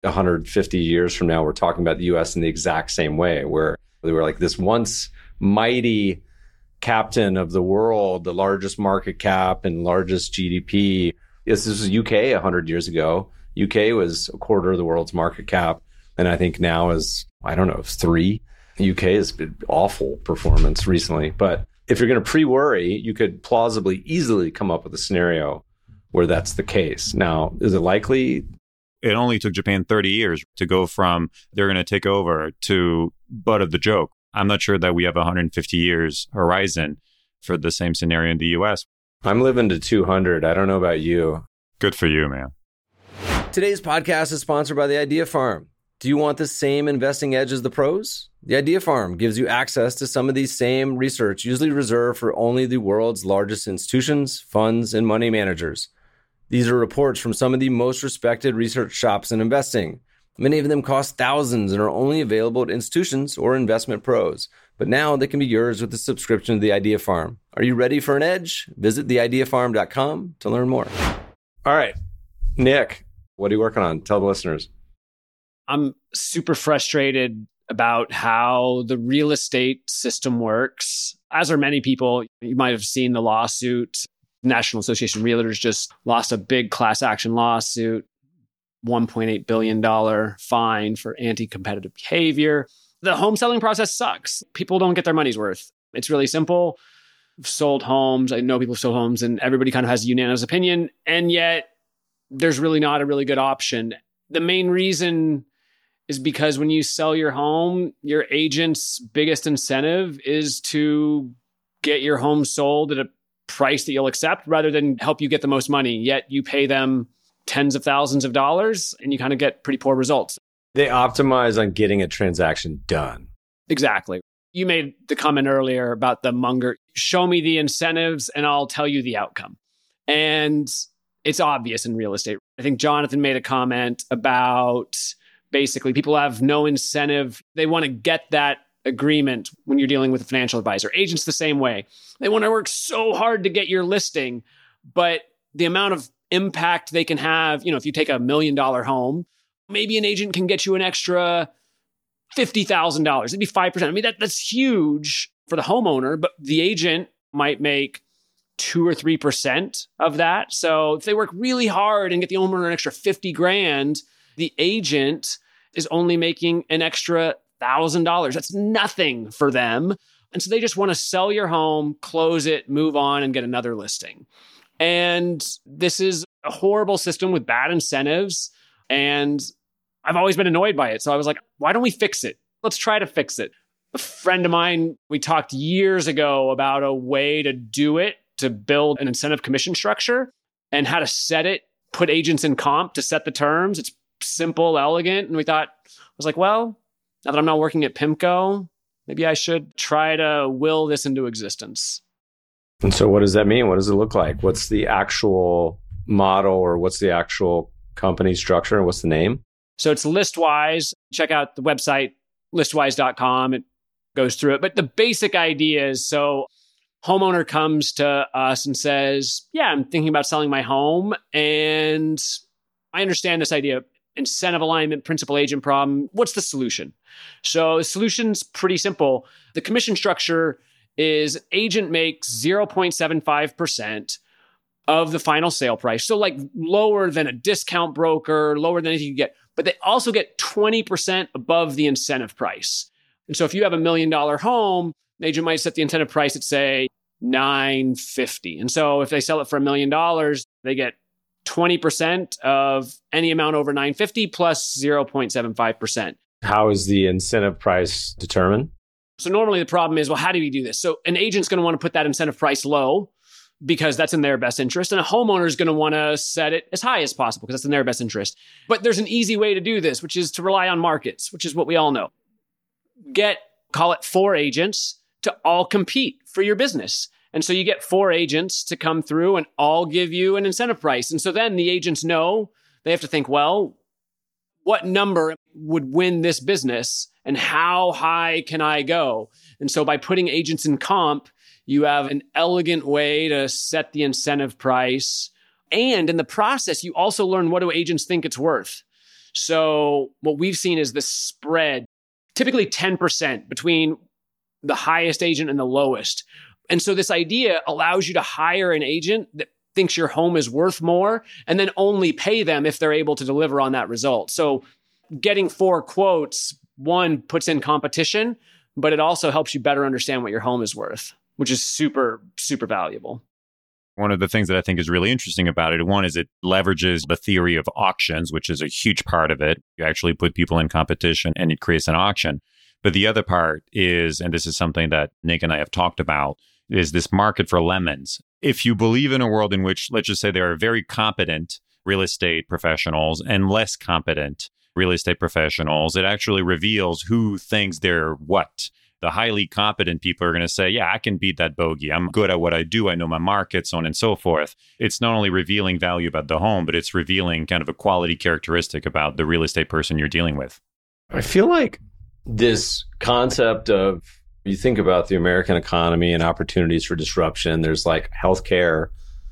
150 years from now, we're talking about the U.S. in the exact same way, where they were this once mighty captain of the world, the largest market cap and largest GDP. Yes, this was UK 100 years ago. UK was a quarter of the world's market cap. And I think now is, 3. UK has been awful performance recently. But if you're going to pre-worry, you could plausibly easily come up with a scenario where that's the case. Now, is it likely? It only took Japan 30 years to go from they're going to take over to butt of the joke. I'm not sure that we have 150 years horizon for the same scenario in the US. I'm living to 200. I don't know about you. Good for you, man. Today's podcast is sponsored by The Idea Farm. Do you want the same investing edge as the pros? The Idea Farm gives you access to some of these same research, usually reserved for only the world's largest institutions, funds, and money managers. These are reports from some of the most respected research shops in investing. Many of them cost thousands and are only available at institutions or investment pros. But now they can be yours with a subscription to the Idea Farm. Are you ready for an edge? Visit theideafarm.com to learn more. All right, Nick, what are you working on? Tell the listeners. I'm super frustrated about how the real estate system works. As are many people, you might have seen the lawsuit. National Association of Realtors just lost a big class action lawsuit, $1.8 billion fine for anti-competitive behavior. The home selling process sucks. People don't get their money's worth. It's really simple. I've sold homes. I know people have sold homes, and everybody kind of has a unanimous opinion. And yet there's really not a really good option. The main reason is because when you sell your home, your agent's biggest incentive is to get your home sold at a price that you'll accept rather than help you get the most money. Yet you pay them tens of thousands of dollars and you kind of get pretty poor results. They optimize on getting a transaction done. Exactly. You made the comment earlier about the Munger. Show me the incentives and I'll tell you the outcome. And it's obvious in real estate. I think Jonathan made a comment about basically people have no incentive. They want to get that agreement when you're dealing with a financial advisor. Agents the same way. They want to work so hard to get your listing, but the amount of impact they can have, if you take $1 million home, maybe an agent can get you an extra $50,000. It'd be 5%. I mean, that's huge for the homeowner, but the agent might make 2 or 3% of that. So if they work really hard and get the homeowner an extra $50,000, the agent is only making an extra $1,000. That's nothing for them. And so they just want to sell your home, close it, move on, and get another listing. And this is a horrible system with bad incentives. And I've always been annoyed by it. So I was like, why don't we fix it? Let's try to fix it. A friend of mine, we talked years ago about a way to do it, to build an incentive commission structure and how to set it, put agents in comp to set the terms. It's simple, elegant. And I was like, well, now that I'm not working at PIMCO, maybe I should try to will this into existence. And so what does that mean? What does it look like? What's the actual model, or what's the actual company structure, and what's the name? So it's Listwise. Check out the website, listwise.com. It goes through it. But the basic idea is, so homeowner comes to us and says, yeah, I'm thinking about selling my home. And I understand this idea, incentive alignment, principal agent problem. What's the solution? So the solution's pretty simple. The commission structure is agent makes 0.75% of the final sale price. So like lower than a discount broker, lower than anything you get. But they also get 20% above the incentive price. And so if you have $1 million home, the agent might set the incentive price at, say, $950,000. And so if they sell it for $1 million, they get 20% of any amount over $950,000 plus 0.75%. How is the incentive price determined? So normally the problem is, well, how do we do this? So an agent's going to want to put that incentive price low because that's in their best interest. And a homeowner is going to want to set it as high as possible because that's in their best interest. But there's an easy way to do this, which is to rely on markets, which is what we all know. Call it 4 agents to all compete for your business. And so you get 4 agents to come through and all give you an incentive price. And so then the agents know they have to think, well, what number would win this business and how high can I go? And so by putting agents in comp, you have an elegant way to set the incentive price. And in the process, you also learn, what do agents think it's worth? So what we've seen is the spread, typically 10% between the highest agent and the lowest. And so this idea allows you to hire an agent that thinks your home is worth more and then only pay them if they're able to deliver on that result. So getting 4 quotes, one, puts in competition, but it also helps you better understand what your home is worth, which is super, super valuable. One of the things that I think is really interesting about it, one is it leverages the theory of auctions, which is a huge part of it. You actually put people in competition and it creates an auction. But the other part is, and this is something that Nick and I have talked about, is this market for lemons. If you believe in a world in which, let's just say, there are very competent real estate professionals and less competent real estate professionals. It actually reveals who thinks they're what. The highly competent people are going to say, yeah, I can beat that bogey. I'm good at what I do. I know my market, so on and so forth. It's not only revealing value about the home, but it's revealing kind of a quality characteristic about the real estate person you're dealing with. I feel like this concept of, you think about the American economy and opportunities for disruption, there's like healthcare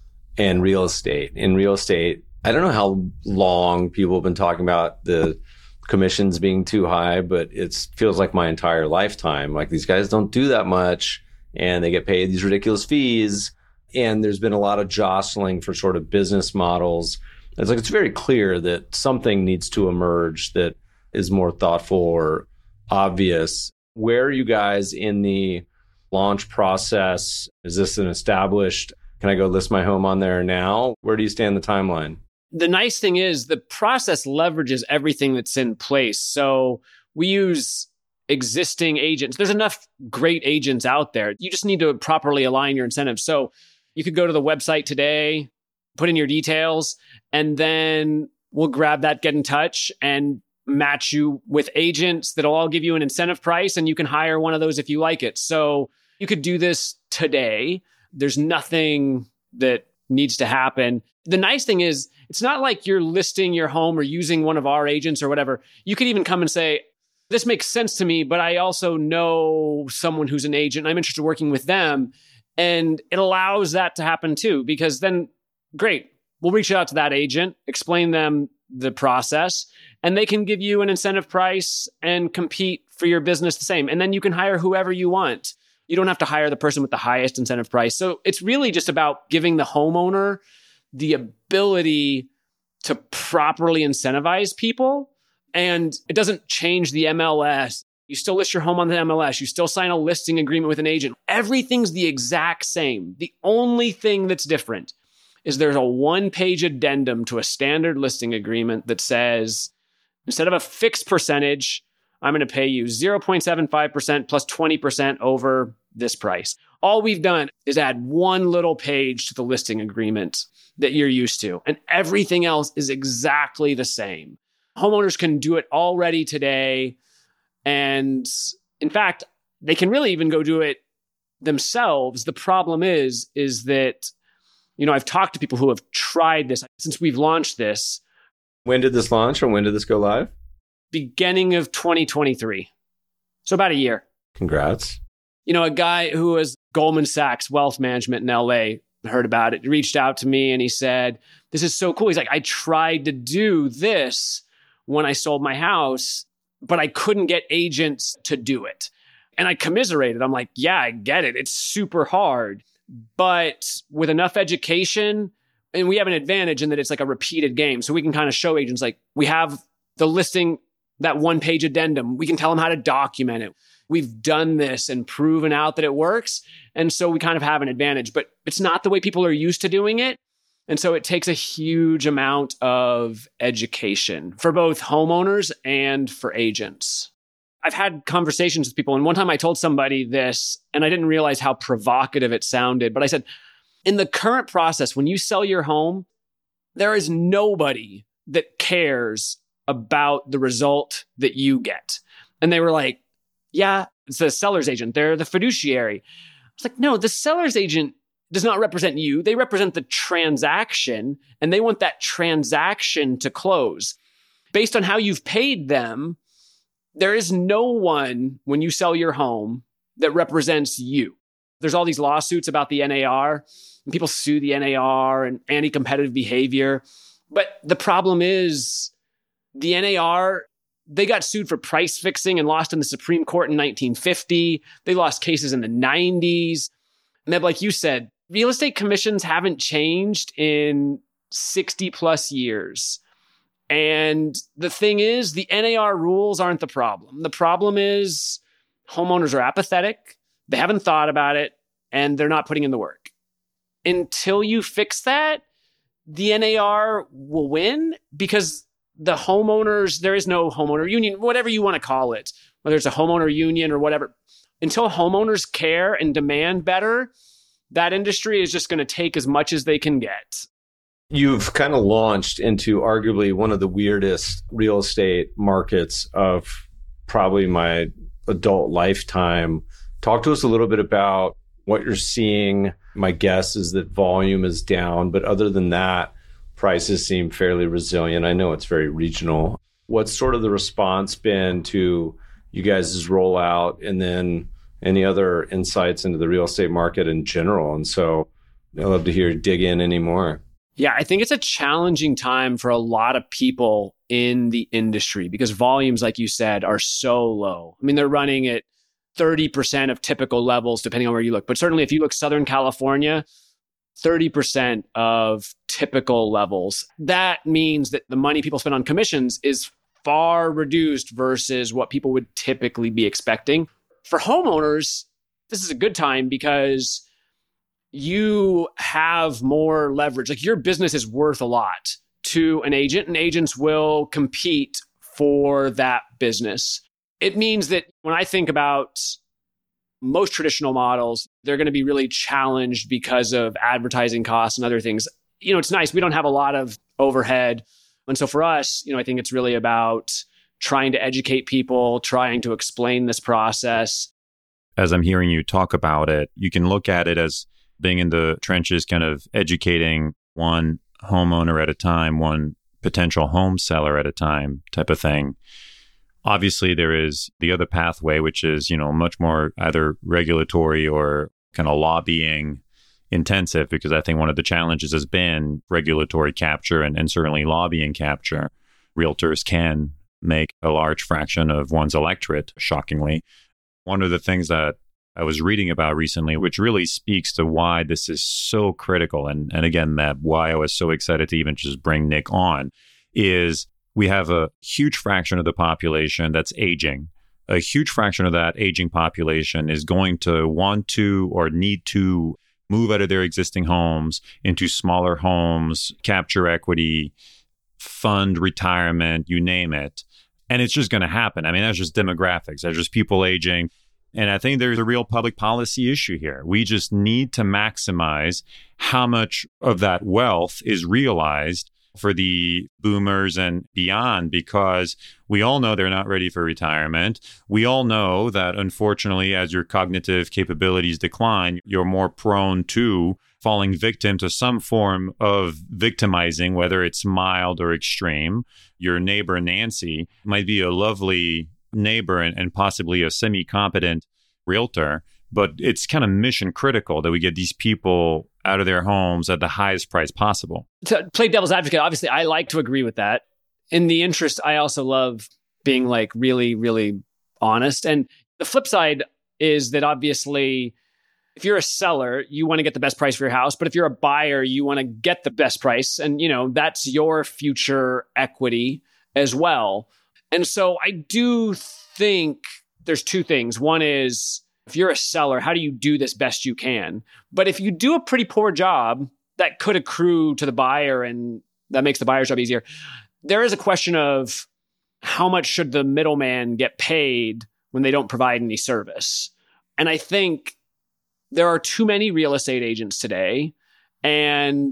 and real estate. In real estate, I don't know how long people have been talking about the commissions being too high, but it feels like my entire lifetime. Like, these guys don't do that much and they get paid these ridiculous fees. And there's been a lot of jostling for sort of business models. It's like, it's very clear that something needs to emerge that is more thoughtful or obvious. Where are you guys in the launch process? Is this an established, can I go list my home on there now? Where do you stand in the timeline? The nice thing is the process leverages everything that's in place. So we use existing agents. There's enough great agents out there. You just need to properly align your incentives. So you could go to the website today, put in your details, and then we'll grab that, get in touch, and match you with agents that'll all give you an incentive price, and you can hire one of those if you like it. So you could do this today. There's nothing that needs to happen. The nice thing is, it's not like you're listing your home or using one of our agents or whatever. You could even come and say, this makes sense to me, but I also know someone who's an agent. I'm interested in working with them. And it allows that to happen too, because then, great, we'll reach out to that agent, explain them the process, and they can give you an incentive price and compete for your business the same. And then you can hire whoever you want. You don't have to hire the person with the highest incentive price. So it's really just about giving the homeowner the ability to properly incentivize people. And it doesn't change the MLS. You still list your home on the MLS. You still sign a listing agreement with an agent. Everything's the exact same. The only thing that's different is there's a one-page addendum to a standard listing agreement that says, instead of a fixed percentage, I'm going to pay you 0.75% plus 20% over this price. All we've done is add one little page to the listing agreement that you're used to, and everything else is exactly the same. Homeowners can do it already today. And in fact, they can really even go do it themselves. The problem is that, I've talked to people who have tried this since we've launched this. When did this launch, or when did this go live? Beginning of 2023. So about a year. Congrats. A guy who was Goldman Sachs Wealth Management in LA heard about it, reached out to me, and he said, this is so cool. He's like, I tried to do this when I sold my house, but I couldn't get agents to do it. And I commiserated. I'm like, yeah, I get it. It's super hard. But with enough education, and we have an advantage in that it's like a repeated game. So we can kind of show agents, like, we have the listing, that one-page addendum. We can tell them how to document it. We've done this and proven out that it works. And so we kind of have an advantage, but it's not the way people are used to doing it. And so it takes a huge amount of education for both homeowners and for agents. I've had conversations with people, and one time I told somebody this, and I didn't realize how provocative it sounded, but I said, in the current process, when you sell your home, there is nobody that cares about the result that you get. And they were like, yeah, it's the seller's agent. They're the fiduciary. I was like, no, the seller's agent does not represent you. They represent the transaction, and they want that transaction to close. Based on how you've paid them, there is no one, when you sell your home, that represents you. There's all these lawsuits about the NAR, and people sue the NAR and anti-competitive behavior. But the problem is the NAR, they got sued for price fixing and lost in the Supreme Court in 1950. They lost cases in the 90s. And like you said, real estate commissions haven't changed in 60 plus years. And the thing is, the NAR rules aren't the problem. The problem is homeowners are apathetic. They haven't thought about it, and they're not putting in the work. Until you fix that, the NAR will win, because the homeowners, there is no homeowner union, whatever you want to call it, whether it's a homeowner union or whatever. Until homeowners care and demand better, that industry is just going to take as much as they can get. You've kind of launched into arguably one of the weirdest real estate markets of probably my adult lifetime. Talk to us a little bit about what you're seeing. My guess is that volume is down, but other than that, prices seem fairly resilient. I know it's very regional. What's sort of the response been to you guys' rollout, and then any other insights into the real estate market in general? And so I'd love to hear you dig in any more. Yeah, I think it's a challenging time for a lot of people in the industry because volumes, like you said, are so low. I mean, they're running at 30% of typical levels, depending on where you look. But certainly if you look Southern California, 30% of typical levels. That means that the money people spend on commissions is far reduced versus what people would typically be expecting. For homeowners, this is a good time because you have more leverage. Like your business is worth a lot to an agent, and agents will compete for that business. It means that when I think about most traditional models, they're going to be really challenged because of advertising costs and other things. You know, it's nice. We don't have a lot of overhead. And so for us, I think it's really about trying to educate people, trying to explain this process. As I'm hearing you talk about it, you can look at it as being in the trenches, kind of educating one homeowner at a time, one potential home seller at a time type of thing. Obviously, there is the other pathway, which is, much more either regulatory or kind of lobbying intensive, because I think one of the challenges has been regulatory capture and certainly lobbying capture. Realtors can make a large fraction of one's electorate, shockingly. One of the things that I was reading about recently, which really speaks to why this is so critical, and again, that why I was so excited to even just bring Nick on, is we have a huge fraction of the population that's aging. A huge fraction of that aging population is going to want to or need to move out of their existing homes into smaller homes, capture equity, fund retirement, you name it. And it's just going to happen. I mean, that's just demographics. That's just people aging. And I think there's a real public policy issue here. We just need to maximize how much of that wealth is realized for the boomers and beyond, because we all know they're not ready for retirement. We all know that, unfortunately, as your cognitive capabilities decline, you're more prone to falling victim to some form of victimizing, whether it's mild or extreme. Your neighbor, Nancy, might be a lovely neighbor and possibly a semi-competent realtor, but it's kind of mission critical that we get these people out of their homes at the highest price possible. To play devil's advocate, obviously, I like to agree with that. In the interest, I also love being like really, really honest. And the flip side is that obviously, if you're a seller, you want to get the best price for your house. But if you're a buyer, you want to get the best price. And, that's your future equity as well. And so I do think there's two things. One is, if you're a seller, how do you do this best you can? But if you do a pretty poor job, that could accrue to the buyer, and that makes the buyer's job easier. There is a question of how much should the middleman get paid when they don't provide any service? And I think there are too many real estate agents today, and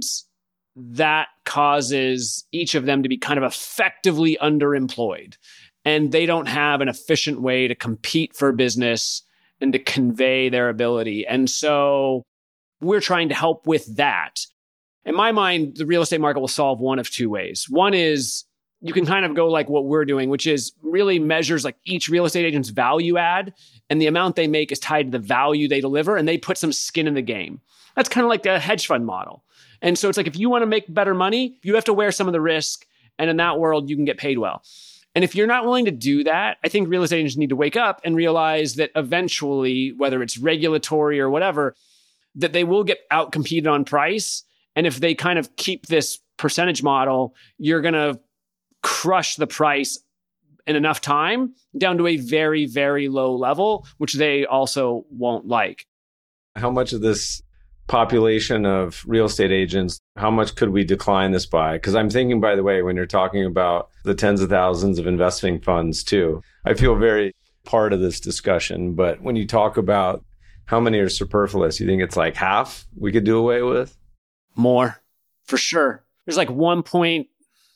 that causes each of them to be kind of effectively underemployed. And they don't have an efficient way to compete for business and to convey their ability. And so we're trying to help with that. In my mind, the real estate market will solve one of two ways. One is you can kind of go like what we're doing, which is really measures like each real estate agent's value add, and the amount they make is tied to the value they deliver, and they put some skin in the game. That's kind of like a hedge fund model. And so it's like, if you want to make better money, you have to wear some of the risk. And in that world, you can get paid well. And if you're not willing to do that, I think real estate agents need to wake up and realize that eventually, whether it's regulatory or whatever, that they will get outcompeted on price. And if they kind of keep this percentage model, you're going to crush the price in enough time down to a very, very low level, which they also won't like. How much of this population of real estate agents, how much could we decline this by? Because I'm thinking, by the way, when you're talking about the tens of thousands of investing funds too, I feel very part of this discussion. But when you talk about how many are superfluous, you think it's like half we could do away with? More, for sure. There's like 1.5,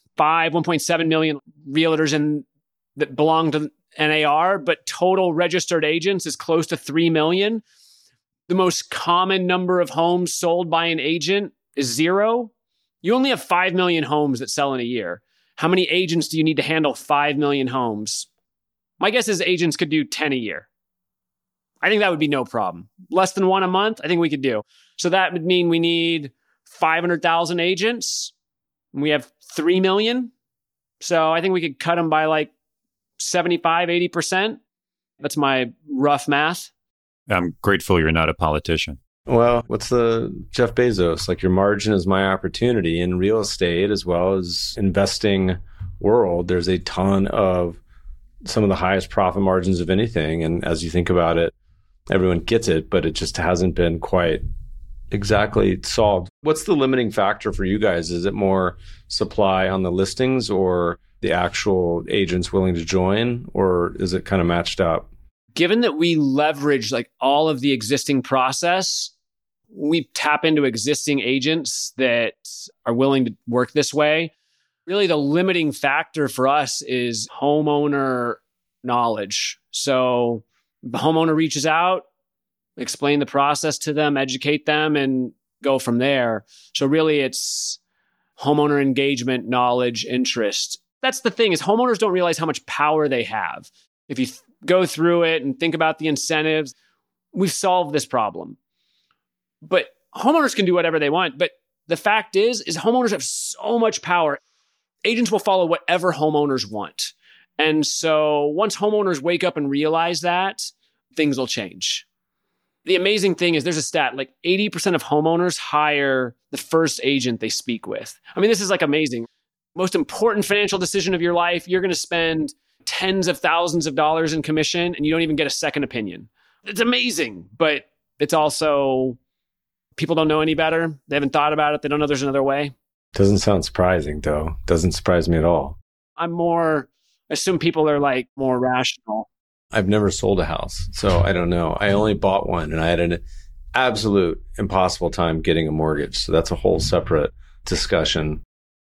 1.7 million realtors that belong to NAR, but total registered agents is close to 3 million. The most common number of homes sold by an agent is 0. You only have 5 million homes that sell in a year. How many agents do you need to handle 5 million homes? My guess is agents could do 10 a year. I think that would be no problem. Less than 1 a month, I think we could do. So that would mean we need 500,000 agents. And we have 3 million. So I think we could cut them by like 75, 80%. That's my rough math. I'm grateful you're not a politician. Well, what's the Jeff Bezos? Like, your margin is my opportunity. In real estate as well as investing world, there's a ton of some of the highest profit margins of anything. And as you think about it, everyone gets it, but it just hasn't been quite exactly solved. What's the limiting factor for you guys? Is it more supply on the listings or the actual agents willing to join, or is it kind of matched up? Given that we leverage like all of the existing process, we tap into existing agents that are willing to work this way. Really, the limiting factor for us is homeowner knowledge. So the homeowner reaches out, explain the process to them, educate them, and go from there. So really, it's homeowner engagement, knowledge, interest. That's the thing, is homeowners don't realize how much power they have. If you go through it and think about the incentives, we've solved this problem. But homeowners can do whatever they want. But the fact is homeowners have so much power. Agents will follow whatever homeowners want. And so once homeowners wake up and realize that, things will change. The amazing thing is there's a stat, like 80% of homeowners hire the first agent they speak with. I mean, this is like amazing. Most important financial decision of your life, you're going to spend tens of thousands of dollars in commission and you don't even get a second opinion. It's amazing, but it's also, people don't know any better. They haven't thought about it. They don't know there's another way. Doesn't sound surprising, though. Doesn't surprise me at all. I assume people are like more rational. I've never sold a house, so I don't know. I only bought one and I had an absolute impossible time getting a mortgage. So that's a whole separate discussion.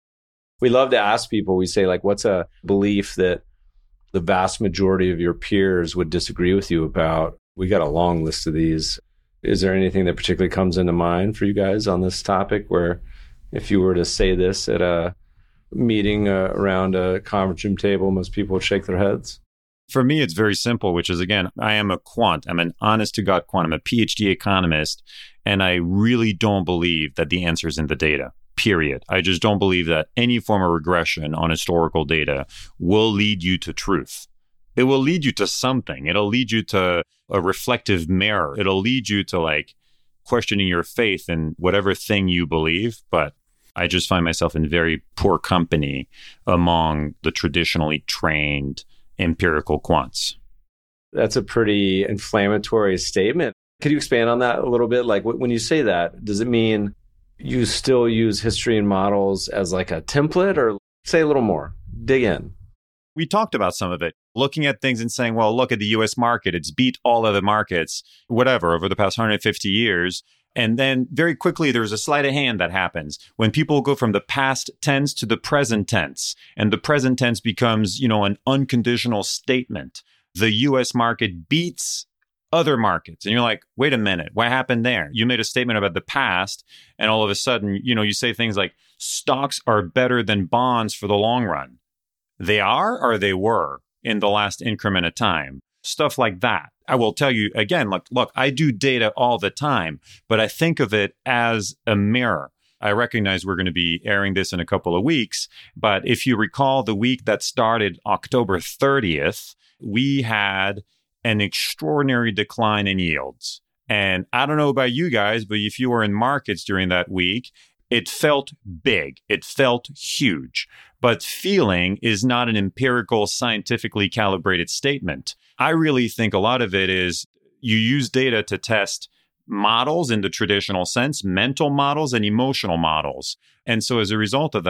We love to ask people, we say, like, what's a belief that the vast majority of your peers would disagree with you about? We got a long list of these. Is there anything that particularly comes into mind for you guys on this topic where if you were to say this at a meeting around a conference room table, most people would shake their heads? For me, it's very simple, which is, again, I am a quant. I'm an honest to God quant. I'm a PhD economist, and I really don't believe that the answer is in the data, period. I just don't believe that any form of regression on historical data will lead you to truth. It will lead you to something. It'll lead you to a reflective mirror. It'll lead you to like questioning your faith in whatever thing you believe. But I just find myself in very poor company among the traditionally trained empirical quants. That's a pretty inflammatory statement. Could you expand on that a little bit? Like, when you say that, does it mean you still use history and models as like a template, or say a little more? Dig in. We talked about some of it, looking at things and saying, well, look at the US market. It's beat all other markets, whatever, over the past 150 years. And then very quickly, there's a sleight of hand that happens when people go from the past tense to the present tense. And the present tense becomes, an unconditional statement. The US market beats other markets. And you're like, wait a minute, what happened there? You made a statement about the past. And all of a sudden, you say things like stocks are better than bonds for the long run. They are, or they were in the last increment of time. Stuff like that. I will tell you again, look, I do data all the time, but I think of it as a mirror. I recognize we're going to be airing this in a couple of weeks, but if you recall the week that started October 30th, we had an extraordinary decline in yields. And I don't know about you guys, but if you were in markets during that week, it felt big. It felt huge. But feeling is not an empirical, scientifically calibrated statement. I really think a lot of it is you use data to test models in the traditional sense, mental models and emotional models. And so as a result of that,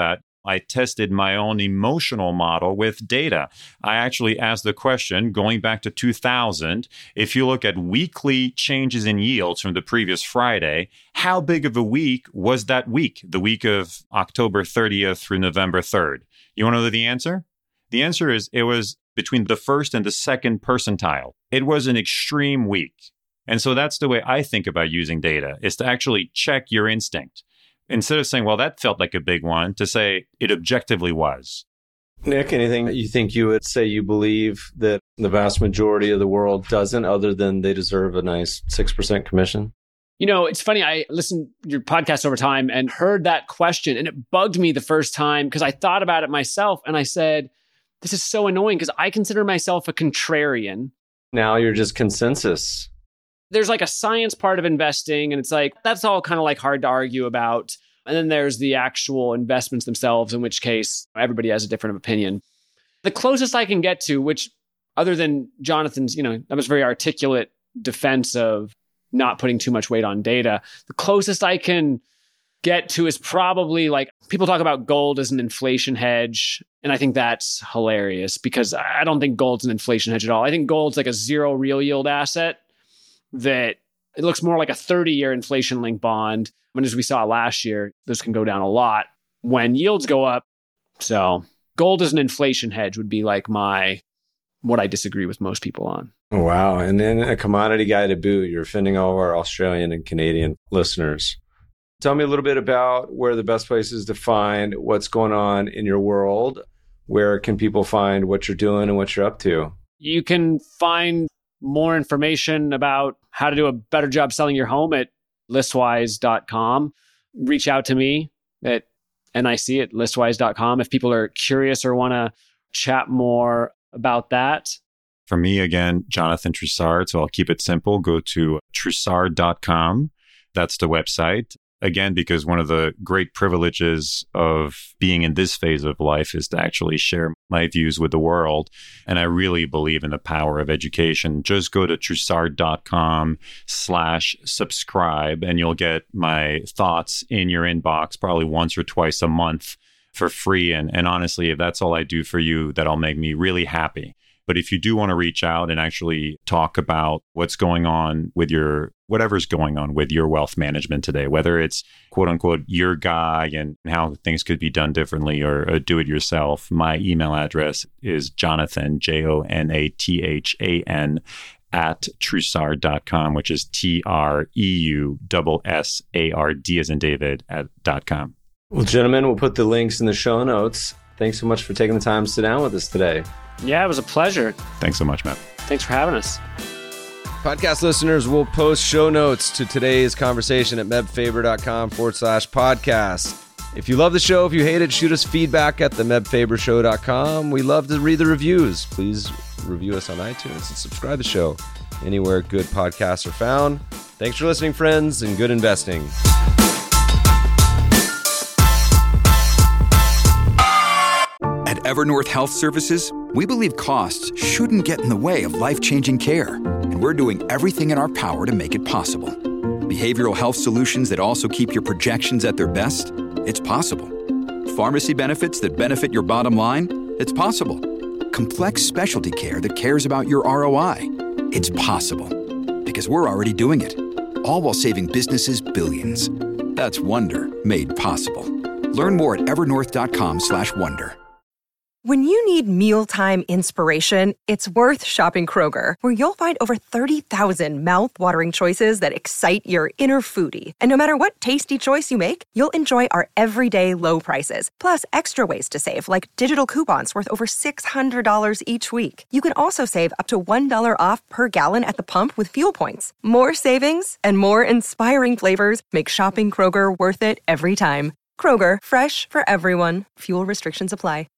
I tested my own emotional model with data. I actually asked the question, going back to 2000, if you look at weekly changes in yields from the previous Friday, how big of a week was that week, the week of October 30th through November 3rd? You want to know the answer? The answer is it was between the first and the second percentile. It was an extreme week. And so that's the way I think about using data, is to actually check your instinct. Instead of saying, well, that felt like a big one, to say it objectively was. Nick, anything that you think you would say you believe that the vast majority of the world doesn't, other than they deserve a nice 6% commission? You know, it's funny. I listened to your podcast over time and heard that question, and it bugged me the first time because I thought about it myself and I said, this is so annoying because I consider myself a contrarian. Now you're just consensus. There's like a science part of investing, and it's like, that's all kind of like hard to argue about. And then there's the actual investments themselves, in which case everybody has a different opinion. The closest I can get to, which other than Jonathan's, that was very articulate defense of not putting too much weight on data, the closest I can get to is probably like, people talk about gold as an inflation hedge. And I think that's hilarious because I don't think gold's an inflation hedge at all. I think gold's like a zero real yield asset that it looks more like a 30-year inflation-linked bond. And as we saw last year, those can go down a lot when yields go up. So gold as an inflation hedge would be like what I disagree with most people on. Wow. And then a commodity guy to boot. You're offending all of our Australian and Canadian listeners. Tell me a little bit about where the best places to find what's going on in your world. Where can people find what you're doing and what you're up to? You can find more information about how to do a better job selling your home at listwise.com. Reach out to me at nic@listwise.com if people are curious or want to chat more about that. For me, again, Jonathan Troussard. So I'll keep it simple. Go to troussard.com. That's the website. Again, because one of the great privileges of being in this phase of life is to actually share my views with the world. And I really believe in the power of education. Just go to troussard.com/subscribe and you'll get my thoughts in your inbox probably once or twice a month for free. And honestly, if that's all I do for you, that'll make me really happy. But if you do want to reach out and actually talk about what's going on with whatever's going on with your wealth management today, whether it's quote unquote your guy and how things could be done differently or do it yourself, my email address is Jonathan, JONATHAN @troussard.com, which is TREUSSARD as in David @.com. Well, gentlemen, we'll put the links in the show notes. Thanks so much for taking the time to sit down with us today. Yeah, it was a pleasure. Thanks so much, Matt. Thanks for having us. Podcast listeners will post show notes to today's conversation at mebfaber.com/podcast. If you love the show, if you hate it, shoot us feedback at themebfabershow.com. We love to read the reviews. Please review us on iTunes and subscribe to the show anywhere good podcasts are found. Thanks for listening, friends, and good investing. At Evernorth Health Services, we believe costs shouldn't get in the way of life-changing care, and we're doing everything in our power to make it possible. Behavioral health solutions that also keep your projections at their best? It's possible. Pharmacy benefits that benefit your bottom line? It's possible. Complex specialty care that cares about your ROI? It's possible. Because we're already doing it. All while saving businesses billions. That's Wonder made possible. Learn more at evernorth.com/wonder. When you need mealtime inspiration, it's worth shopping Kroger, where you'll find over 30,000 mouth-watering choices that excite your inner foodie. And no matter what tasty choice you make, you'll enjoy our everyday low prices, plus extra ways to save, like digital coupons worth over $600 each week. You can also save up to $1 off per gallon at the pump with fuel points. More savings and more inspiring flavors make shopping Kroger worth it every time. Kroger, fresh for everyone. Fuel restrictions apply.